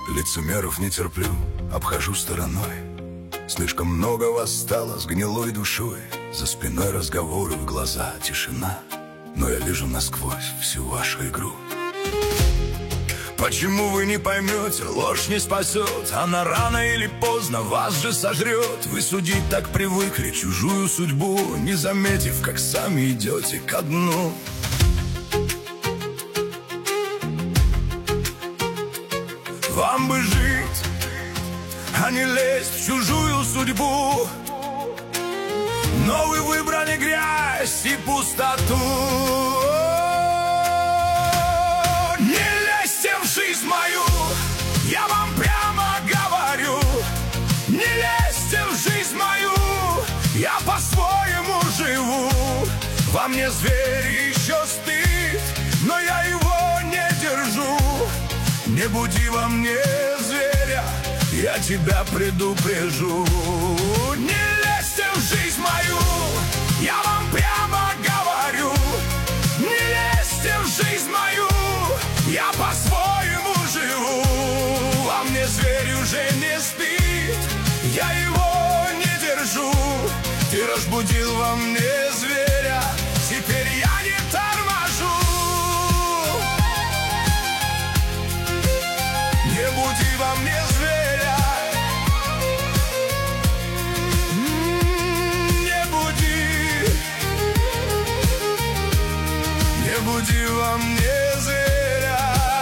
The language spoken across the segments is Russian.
Лицемеров не терплю, обхожу стороной. Слишком много вас стало с гнилой душой. За спиной разговоры, в глаза тишина, но я вижу насквозь всю вашу игру. Почему вы не поймете, ложь не спасет, она рано или поздно вас же сожрет. Вы судить так привыкли чужую судьбу, не заметив, как сами идете ко дну. Вам бы жить, а не лезть в чужую судьбу, но вы выбрали грязь и пустоту. Не лезьте в жизнь мою, я вам прямо говорю. Не лезьте в жизнь мою, я по-своему живу. Во мне зверь еще спит, но я его не держу. Не буди во мне зверя, я тебя предупрежу. Не лезьте в жизнь мою, я вам прямо говорю. Не лезьте в жизнь мою, я по-своему живу. Во мне зверь уже не спит, я его не держу. Ты разбудил во мне зверя, теперь я не торможу. Не буди во мне зверя, не буди, не буди во мне зверя,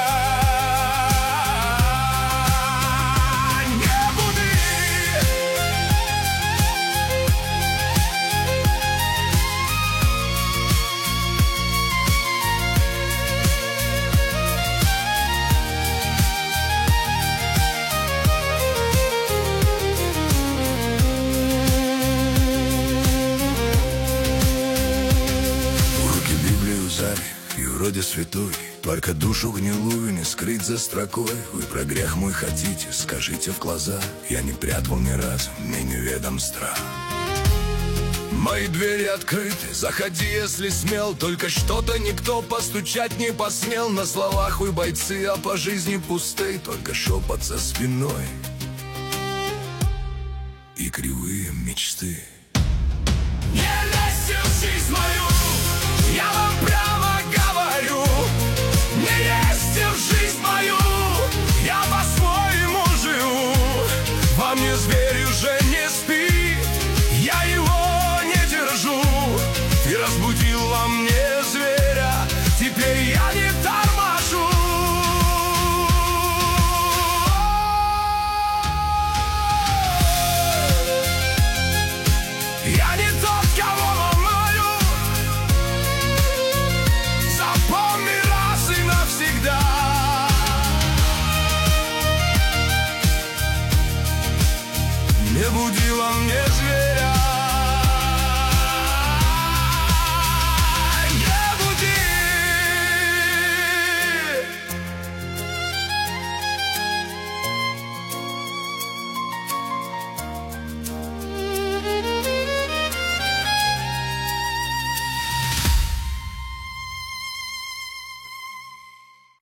не буди. И вроде святой, только душу гнилую не скрыть за строкой. Вы про грех мой хотите, скажите в глаза. Я не прятал ни разу, мне неведом страх. Мои двери открыты, заходи, если смел. Только что-то никто постучать не посмел. На словах вы бойцы, а по жизни пусты. Только шепот за спиной и кривые мечты. Не лезьте в жизнь мою, я вам прямо говорю. Не лезьте в жизнь мою, я по-своему живу. Во мне зверь уже не спит, я его не держу. Ты разбудил во мне зверя, теперь я не торможу. Я не тот, кого ломаю. Запомни раз и навсегда. Не буди во мне зверя.